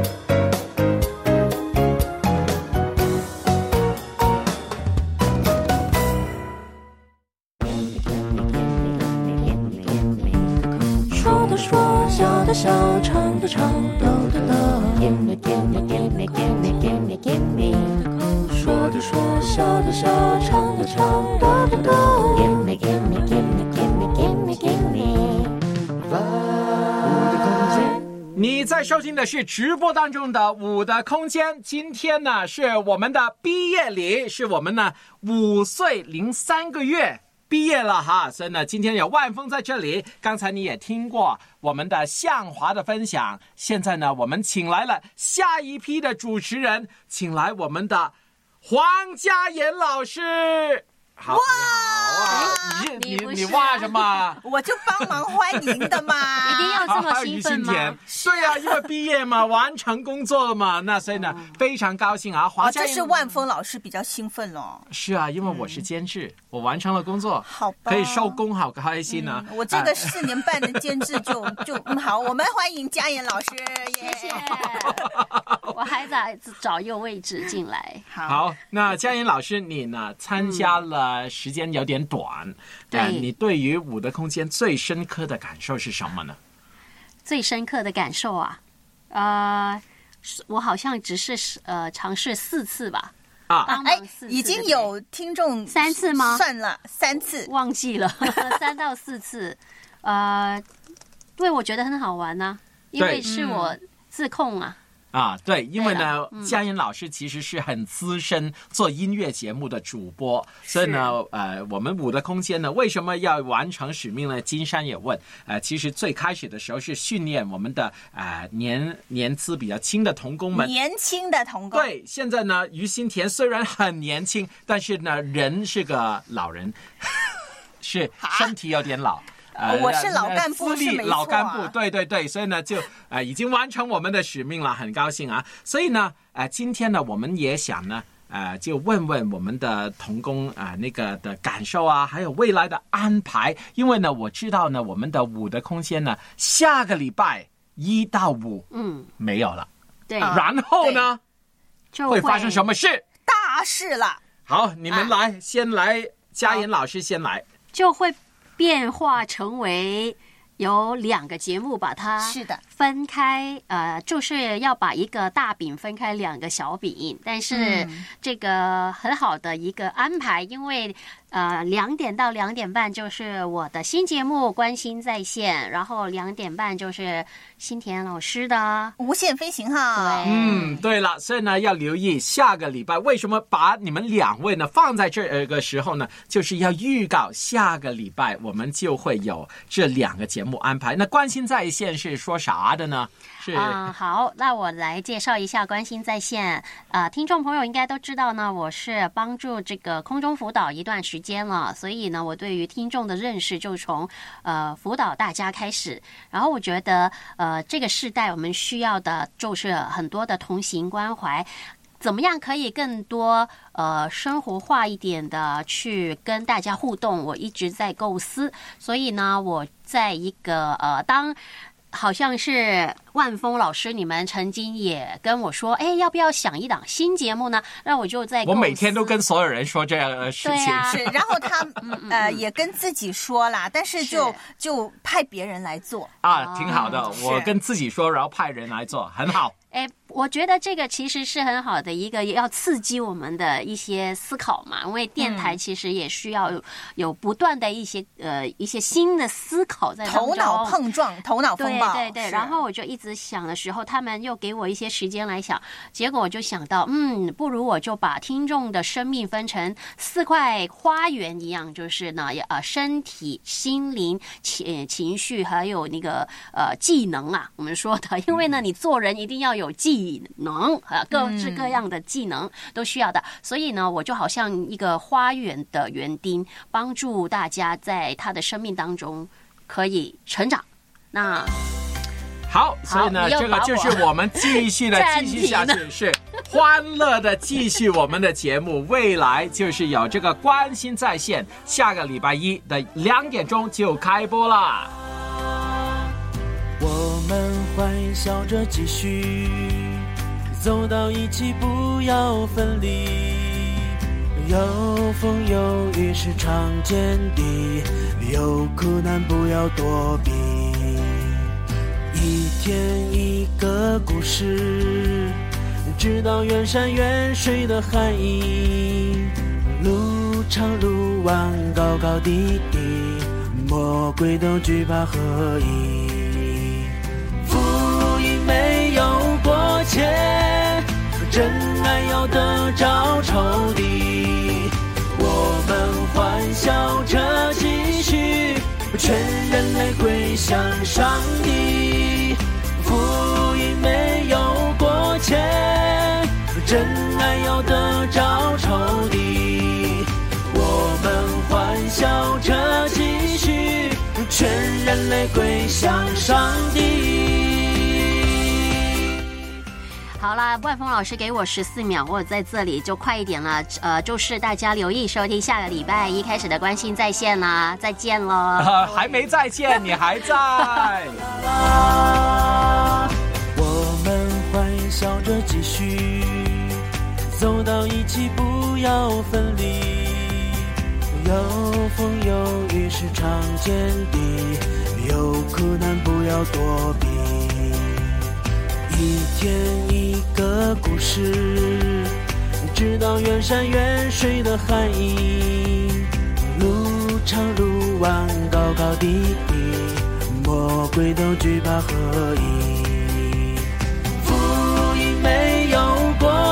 说的说，笑的笑，唱的唱，抖的抖。Gimme, gimme, gimme, gimme, gimme, gimme。说的说，笑的笑，唱的唱，抖的抖。Gimme, gimme, gimme, gimme, gimme, gimme。我的空间。 你在收听的是直播当中的我的空间，今天呢是我们的毕业礼，是我们呢五岁零三个月。毕业了哈，所以呢，今天有万峰在这里。刚才你也听过我们的向华的分享，现在呢，我们请来了下一批的主持人，请来我们的黄家妍老师。好， 哇好啊！你你你不是你哇什么？ 我就帮忙欢迎的嘛， 一定要这么兴奋吗？ 对呀、啊，因为毕业嘛，完成工作了嘛，那所以呢，非常高兴啊！黄哦， 家妍， 这是万峰老师比较兴奋咯。 是啊，因为我是监制，我完成了工作， 好吧， 可以收工，好开心啊！ 嗯、我这个四年半的监制就就嗯好，我们欢迎家妍老师， 谢谢。我还在找一个位置进来。 好， 好，那家妍老师，你呢参加了时间有点短， 对、 呃，你对于我的空间最深刻的感受是什么呢？ 最深刻的感受啊，呃，我好像只是呃尝试四次吧。 啊， 哎，已经有听众三次吗？ 算了，三次， 忘记了，三到四次。呃，对，我觉得很好玩呢、啊，因为是我自控啊。 啊，对，因为呢， 嗯、 嘉言老师其实是很资深做音乐节目的主播，所以呢，呃，我们五的空间呢，为什么要完成使命呢？金山也问，呃，其实最开始的时候是训练我们的啊、呃、年年资比较轻的童工们， 年轻的童工。 对，现在呢，于心田虽然很年轻，但是呢，人是个老人，是身体有点老。 呃、我是老干部，是没错、啊、 老干部，对对对，所以呢，就呃已经完成我们的使命了，很高兴啊。所以呢，呃，今天呢，我们也想呢，呃，就问问我们的同工啊、呃，那个的感受啊，还有未来的安排。因为呢，我知道呢，我们的五的空间呢，下个礼拜一到五，嗯，没有了， 对， 然后呢， 就会发生什么事？ 大事了。 好，你们来， 啊、 先来，嘉言老师先来， 就会变化成为有两个节目，把它是的分开，呃，就是要把一个大饼分开两个小饼，但是这个很好的一个安排，因为呃两点到两点半就是我的新节目《关心在线》，然后两点半就是新田老师的《 无限飞行号》。 嗯，对了，所以呢要留意下个礼拜为什么把你们两位呢放在这个时候呢，就是要预告下个礼拜我们就会有这两个节目安排。那关心在线是说啥的呢？是啊、呃，好，那我来介绍一下关心在线。啊、呃，听众朋友应该都知道呢，我是帮助这个空中辅导一段时间了，所以呢，我对于听众的认识就从呃辅导大家开始。然后我觉得，呃，这个世代我们需要的就是很多的同行关怀。怎么样可以更多呃生活化一点的去跟大家互动？我一直在构思，所以呢，我在一个呃当。好像是万峰老师，你们曾经也跟我说，哎，要不要想一档新节目呢？让我就在我每天都跟所有人说这样的事情， 对啊、 是，然后他呃也跟自己说啦，但是就就派别人来做啊，挺好的。我跟自己说，然后派人来做，很好。 哎，我觉得这个其实是很好的一个要刺激我们的一些思考嘛，因为电台其实也需要有、嗯、有不断的一些呃一些新的思考在当中， 头脑碰撞，头脑风暴， 对对对。然后我就一直想的时候，他们又给我一些时间来想，结果我就想到，嗯，不如我就把听众的生命分成四块花园一样，就是呢，呃，身体、心灵、情情绪，还有那个呃技能啊，我们说的，因为呢，你做人一定要有。有技能啊，各式各样的技能都需要的，所以呢，我就好像一个花园的园丁，帮助大家在他的生命当中可以成长。那好，所以呢，这个就是我们继续的继续下去，是欢乐的继续我们的节目。未来就是有这个关心在线，下个礼拜一的两点钟就开播啦。 我们欢笑着继续走到一起，不要分离。有风有雨是常见的，有苦难不要躲避。一天一个故事，知道远山远水的含义。路长路弯高高低低，魔鬼都惧怕合一。没有过节，真爱要得着仇敌。我们欢笑着继续，全人类归向上帝。福音没有过节，真爱要得着仇敌。我们欢笑着继续，全人类归向上帝。 好啦，万峰老师给我十四秒，我在这里就快一点了。呃，就是大家留意收听下个礼拜一开始的关心在线啦，再见喽、 呃！还没再见，你还在。 我们欢笑着继续走到一起，不要分离。有风有雨是常见的，有苦难不要躲避。一天一个故事，知道远山远水的含义。路长路弯高高低低，魔鬼都惧怕合一。福音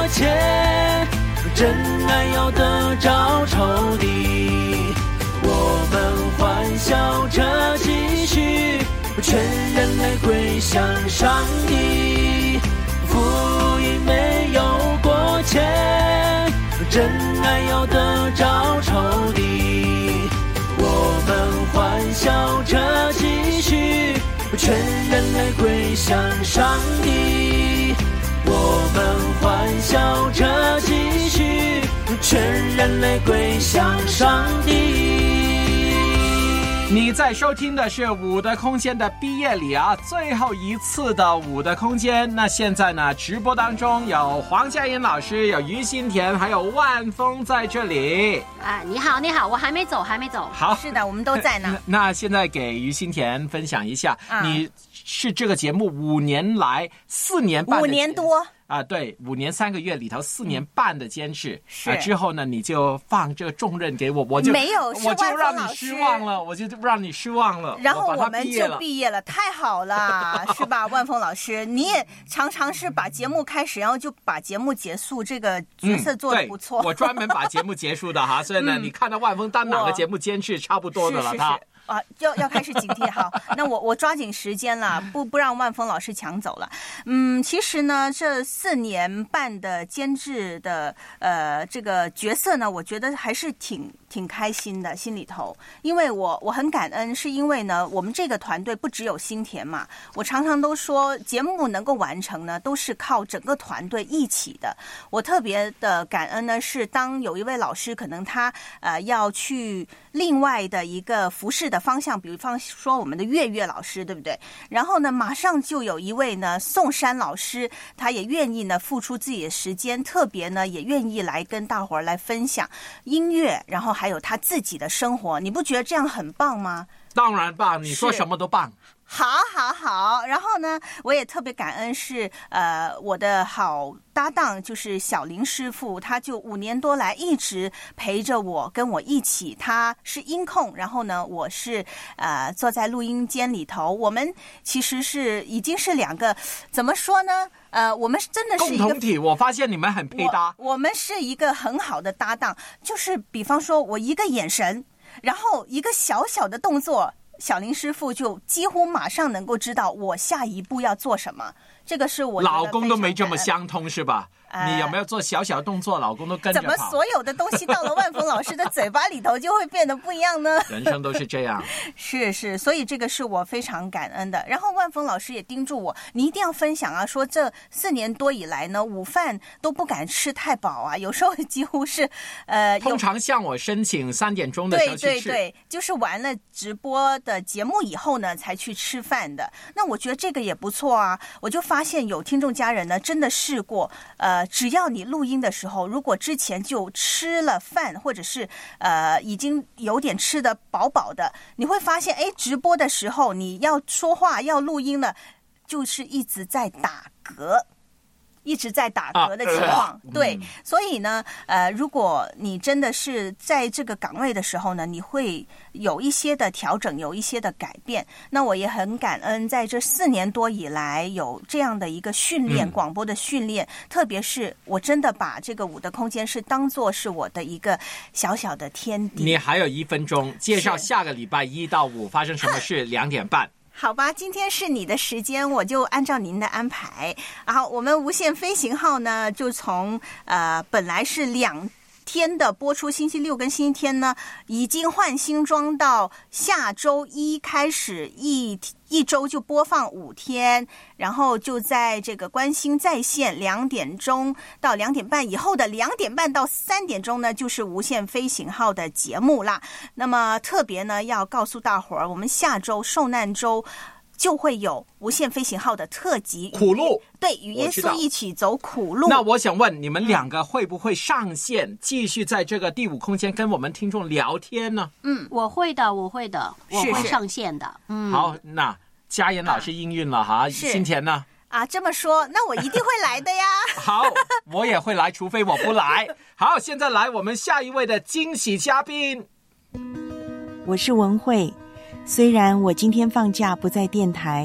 钱，真爱要得着仇敌。我们欢笑着继续，全人类归向上帝。福音没有过钱，真爱要得着仇敌。我们欢笑着继续，全人类归向上帝。我们欢笑着继续，全人类归向上帝。 你在收听的是五的空间的毕业礼啊，最后一次的五的空间。那现在呢，直播当中有黄嘉妍老师，有于心田，还有万峰在这里啊。你好，你好，我还没走，还没走。 好， 是的，我们都在呢。 那, 那现在给于心田分享一下， 啊、 你是这个节目五年来四年半， 五年多。 啊，对，五年三个月里头四年半的监制， 是、 啊、之后呢，你就放这个重任给我，我就没有， 我就让你失望了，我就让你失望了。 然后我们就毕毕业了，太好了，是吧，万峰老师？你也常常是把节目开始，然后就把节目结束，这个角色做得不错。 嗯、我专门把节目结束的哈，所以呢，嗯、你看到万峰当哪个节目监制差不多的了，他。 啊，要要开始警惕好，那我我抓紧时间了，不不让万峰老师抢走了。嗯，其实呢，这四年半的监制的呃这个角色呢，我觉得还是挺挺开心的，心里头，因为我我很感恩，是因为呢，我们这个团队不只有心田嘛，我常常都说节目能够完成呢，都是靠整个团队一起的。我特别的感恩呢，是当有一位老师可能他呃要去另外的一个服饰的方向，比方说我们的月月老师，对不对？然后呢，马上就有一位呢宋山老师，他也愿意呢付出自己的时间，特别呢也愿意来跟大伙儿来分享音乐，然后还有他自己的生活。你不觉得这样很棒吗？ 当然棒，你说什么都棒。 好好好，然后呢，我也特别感恩是呃我的好搭档，就是小林师傅，他就五年多来一直陪着我，跟我一起。他是音控，然后呢，我是呃坐在录音间里头。我们其实是已经是两个，怎么说呢？呃，我们真的是一个共同体。我发现你们很配搭。 我, 我们是一个很好的搭档，就是比方说我一个眼神，然后一个小小的动作。小林师傅就几乎马上能够知道我下一步要做什么，这个是我老公都没这么相通是吧？呃、你有没有做小小动作，老公都跟着跑？ 怎么所有的东西到了万峰老师的嘴巴里头就会变得不一样呢？ 人生都是这样。 是是，所以这个是我非常感恩的。然后万峰老师也叮嘱我，你一定要分享啊，说这四年多以来呢，午饭都不敢吃太饱啊，有时候几乎是呃， 通常向我申请三点钟的时候去吃。 对对对，就是完了直播的节目以后呢，才去吃饭的。那我觉得这个也不错啊。我就发现有听众家人呢，真的试过，呃，只要你录音的时候，如果之前就吃了饭，或者是呃已经有点吃得饱饱的，你会发现，哎，直播的时候你要说话要录音了，就是一直在打嗝。一直在打嗝的情况、啊呃、对、嗯、所以呢呃，如果你真的是在这个岗位的时候呢，你会有一些的调整，有一些的改变。那我也很感恩在这四年多以来有这样的一个训练、嗯、广播的训练，特别是我真的把这个五的空间是当作是我的一个小小的天地。 你还有一分钟介绍下个礼拜一到五发生什么事，两点半。 好吧，今天是你的时间，我就按照您的安排。然后我们无限飞行号呢，就从呃本来是两天的播出，星期六跟星期天呢，已经换新装到下周一开始一一周就播放五天，然后就在这个观星在线两点钟到两点半以后的两点半到三点钟呢，就是无限飞行号的节目啦。那么特别呢，要告诉大伙儿，我们下周受难周就会有无限飞行号的特辑苦路， 对，与耶稣一起走苦路。 那我想问你们两个会不会上线，继续在这个第五空间跟我们听众聊天呢？ 嗯，我会的，我会的，我会上线的。嗯， 好，那嘉妍老师应允了哈，心田呢？ 啊，这么说，那我一定会来的呀。 好，我也会来，除非我不来。好，现在来我们下一位的惊喜嘉宾。 我是文慧。虽然我今天放假不在电台，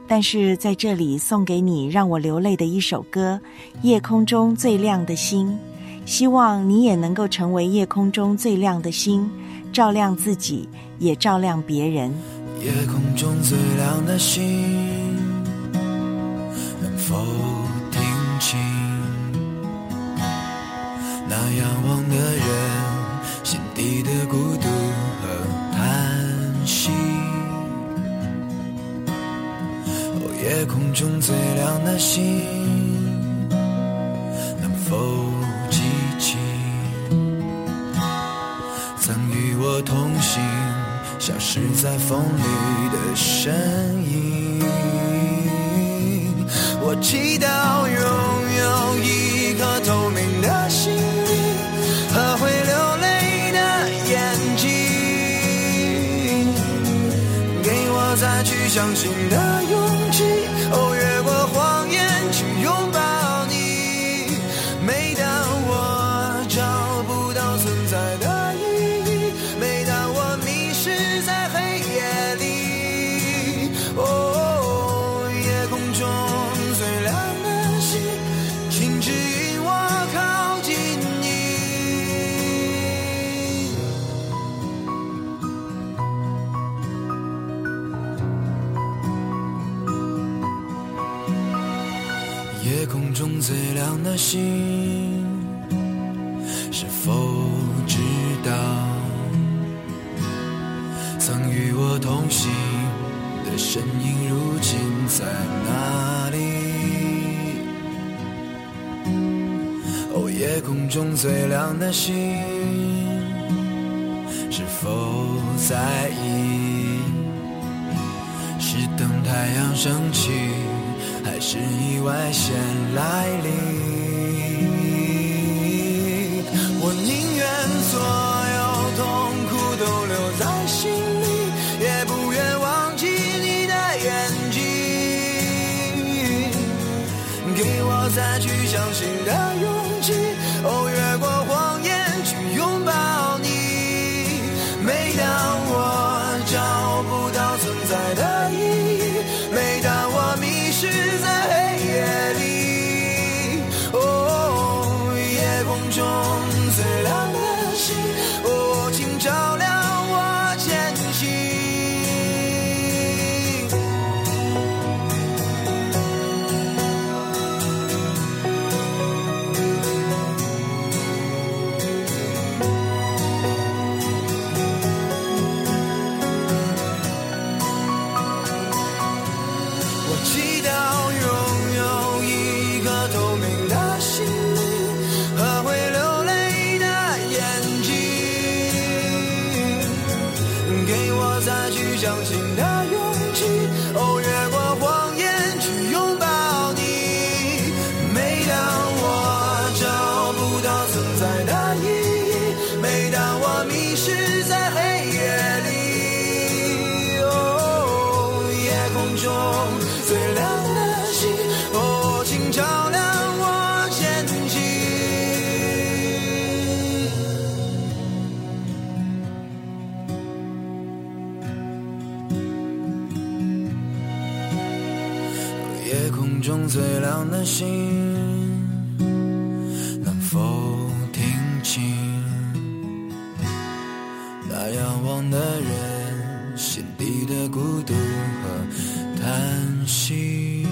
但是在这里送给你让我流泪的一首歌，夜空中最亮的星，希望你也能够成为夜空中最亮的星，照亮自己，也照亮别人。 夜空中最亮的星，能否听清那仰望的人心底的孤独和叹息？夜空中最亮的星，能否记起曾与我同行消失在风里的身影？我祈祷拥有一颗透明的心灵和会流泪的眼睛，给我再去相信的勇气，哦，越过谎言去拥抱你。每当我找不到存在的意义，每当我迷失在黑夜里，哦，夜空中最亮的星，请指引我靠近你。夜空中最亮的星，是否知道曾与我同行的身影如今在哪里？哦，夜空中最亮的星，是否在意是等太阳升起，还是意外先来临？我宁愿所有痛苦都留在心里，也不愿忘记你的眼睛，给我再去相信的勇气，哦，越过谎言去拥抱你。每当我找不到存在的意义，每当我迷失在黑夜里，哦，夜空中最亮的星，哦，请照亮我前行。我祈祷拥有一颗透明的心灵和会流泪的眼睛，给我再去相信的勇气，哦，越过谎言去拥抱你。每当我找不到存在的意义，每当我迷失在黑夜里，哦，夜空中最亮的星，哦，请照亮我前行。夜空中最亮的星，能否听清那仰望的人心底的孤独和叹息？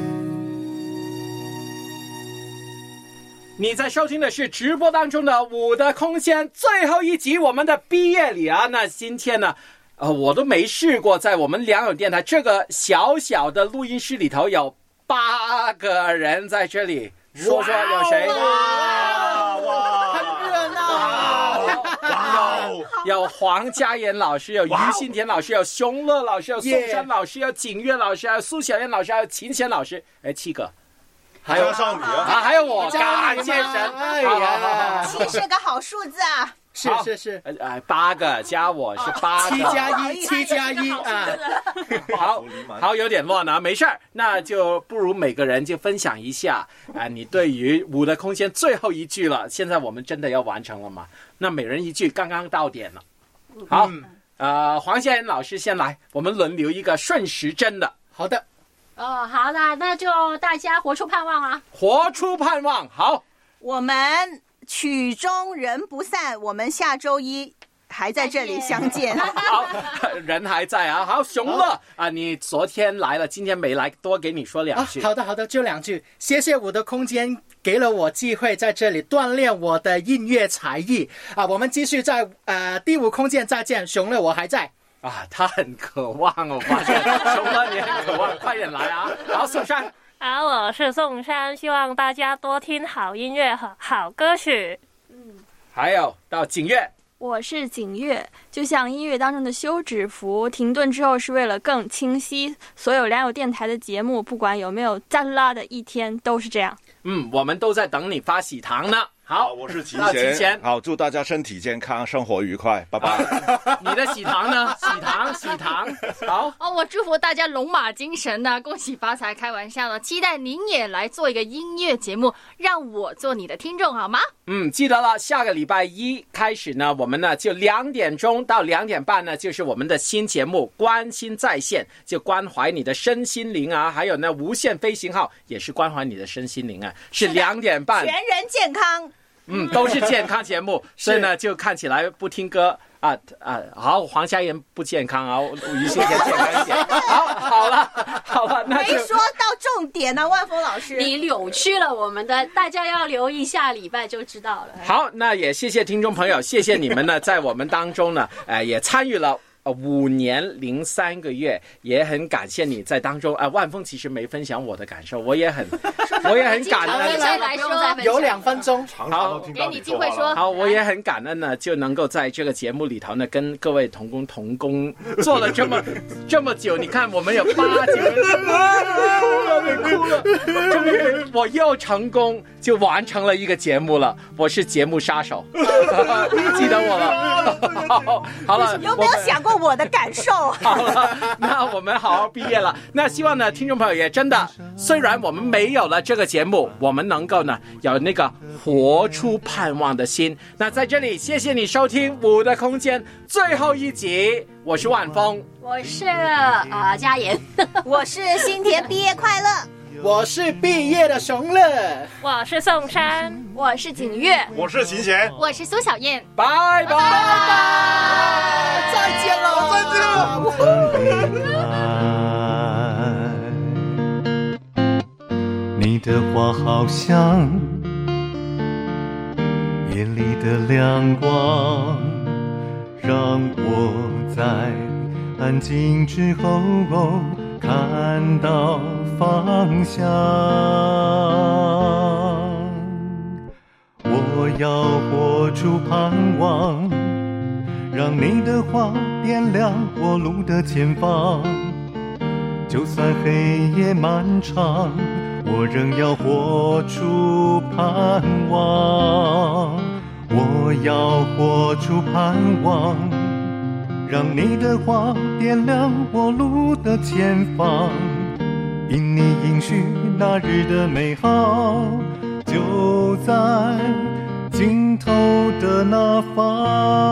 你在收听的是直播当中的《我的空间》最后一集，我们的毕业礼啊。那今天呢，呃，我都没试过，在我们良友电台这个小小的录音室里头有八个人在这里，说说有谁？ 哇哇， 很热闹！哇，有黄嘉妍老师，有于心田老师，有熊乐老师，有宋山老师，有景月老师，还有苏小燕老师，还有秦贤老师，哎，七个。还有少女啊， 还有我，感谢神！ 哎呀，七是个好数字啊！ 是是是，哎，八个加我是八个， 七加一，七加一啊！ 好，好，有点乱啊，没事儿，那就不如每个人就分享一下啊，你对于我的空间最后一句了，现在我们真的要完成了吗？那每人一句，刚刚到点了。好，呃，黄先老师先来，我们轮流一个顺时针的。 好的， 哦，好的，那就大家活出盼望啊！ 活出盼望，好， 我们曲终人不散，我们下周一还在这里相见。 好，人还在啊。好，熊乐啊，你昨天来了，今天没来，多给你说两句。 啊、好的，好的，就两句。谢谢我的空间，给了我机会在这里锻炼我的音乐才艺啊！我们继续在呃第五空间再见，熊乐我还在。 啊，他很渴望，我发现熊乐你很渴望，快点来啊！好，宋山。 好，我是宋山，希望大家多听好音乐和好歌曲。 嗯，还有到景月。 我是景月，就像音乐当中的休止符，停顿之后是为了更清晰。所有良友电台的节目，不管有没有赞拉的一天，都是这样。 嗯，我们都在等你发喜糖呢。好， 我是齐贤。贤， 好，祝大家身体健康，生活愉快，拜拜。 你的喜糖呢？喜糖，喜糖。好哦，我祝福大家龙马精神呢、啊，恭喜发财。开玩笑了，期待您也来做一个音乐节目，让我做你的听众，好吗？ 嗯，记得了，下个礼拜一开始呢，我们呢就两点钟到两点半呢，就是我们的新节目《关心在线》，就关怀你的身心灵啊，还有呢无限飞行号也是关怀你的身心灵啊，是两点半， 全人健康。 嗯，都是健康节目，所以呢就看起来不听歌啊啊，好，黄家妍不健康啊，于心田健康一点。好，好了，好了，那没说到重点啊，万峰老师， 你扭曲了我们的，大家要留意，下礼拜就知道了。 好，那也谢谢听众朋友，谢谢你们呢，在我们当中呢，呃，也参与了。呃，五年零三个月，也很感谢你在当中。啊、呃，万峰其实没分享我的感受，我也很，我也很感恩。 来说有两分钟， 好， 给你机会说。 好，我也很感恩呢，就能够在这个节目里头呢，跟各位同工同工做了这么这么久。你看，我们有八九个人，哭了，你哭了。终于，我又成功就完成了一个节目了。我是节目杀手，记得我了。好，好了， 有没有想过？我的感受。 好了，那我们好好毕业了。那希望呢，听众朋友也真的，虽然我们没有了这个节目，我们能够呢有那个活出盼望的心。那在这里，谢谢你收听《我的空间》最后一集。我是万峰， 我是啊、呃、嘉妍， 我是新田，毕业快乐。 我是毕业的熊乐， 我是宋山， 我是景月， 我是秦贤， 我是苏小燕， 拜拜拜拜，再见了，再见了。你的话好像眼里的亮光，让我在安静之后看到方向。我要活出盼望，让你的话点亮我路的前方。就算黑夜漫长，我仍要活出盼望。我要活出盼望，让你的话点亮我路的前方。因你应许那日的美好，就在尽头的那方。